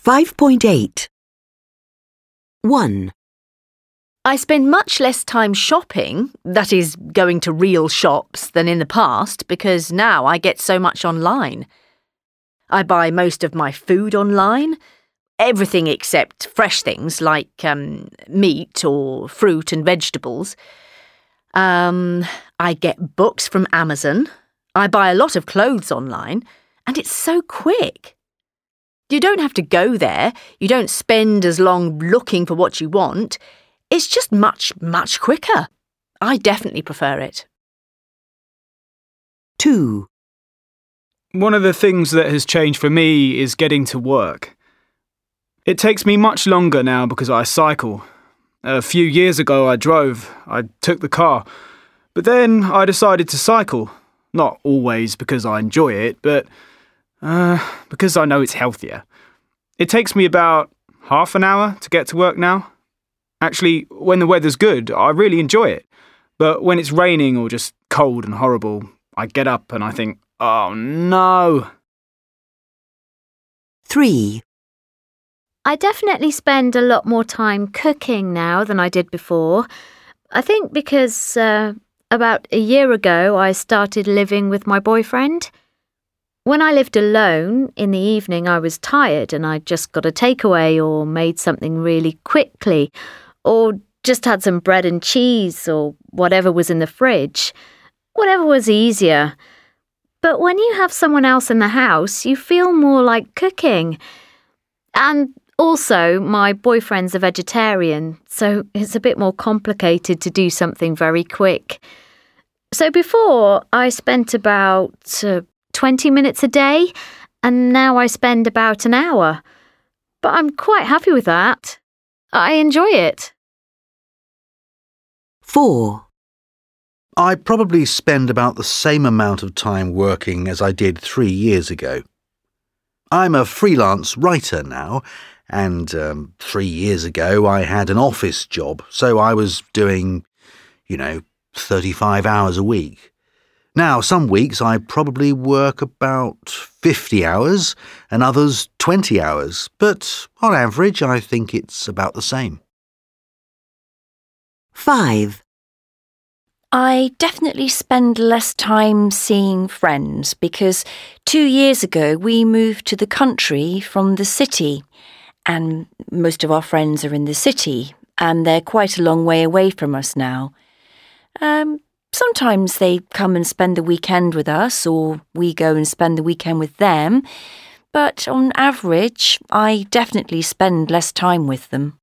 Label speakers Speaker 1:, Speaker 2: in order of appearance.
Speaker 1: 5.8. 1,
Speaker 2: I spend much less time shopping, that is, going to real shops, than in the past because now I get so much online. I buy most of my food online, everything except fresh things like meat or fruit and vegetables. I get books from Amazon. I buy a lot of clothes online, and it's so quick. You don't have to go there. You don't spend as long looking for what you want. It's just much, much quicker. I definitely prefer it.
Speaker 1: 2,
Speaker 3: One of the things that has changed for me is getting to work. It takes me much longer now because I cycle. A few years ago I drove. I took the car. But then I decided to cycle. Not always because I enjoy it, but because I know it's healthier. It takes me about half an hour to get to work now. Actually, when the weather's good, I really enjoy it. But when it's raining or just cold and horrible, I get up and I think, oh no.
Speaker 1: 3,
Speaker 4: I definitely spend a lot more time cooking now than I did before. I think because about a year ago I started living with my boyfriend. When I lived alone, in the evening I was tired and I just got a takeaway or made something really quickly or just had some bread and cheese or whatever was in the fridge. Whatever was easier. But when you have someone else in the house, you feel more like cooking. And also, my boyfriend's a vegetarian, so it's a bit more complicated to do something very quick. So before, I spent about 20 minutes a day, and now I spend about an hour. But I'm quite happy with that. I enjoy it.
Speaker 1: 4,
Speaker 5: I probably spend about the same amount of time working as I did 3 years ago. I'm a freelance writer now, and 3 years ago I had an office job, so I was doing, 35 hours a week. Now, some weeks I probably work about 50 hours and others 20 hours, but on average I think it's about the same.
Speaker 1: 5,
Speaker 6: I definitely spend less time seeing friends because 2 years ago we moved to the country from the city, and most of our friends are in the city, and they're quite a long way away from us now. Sometimes they come and spend the weekend with us, or we go and spend the weekend with them, but on average I definitely spend less time with them.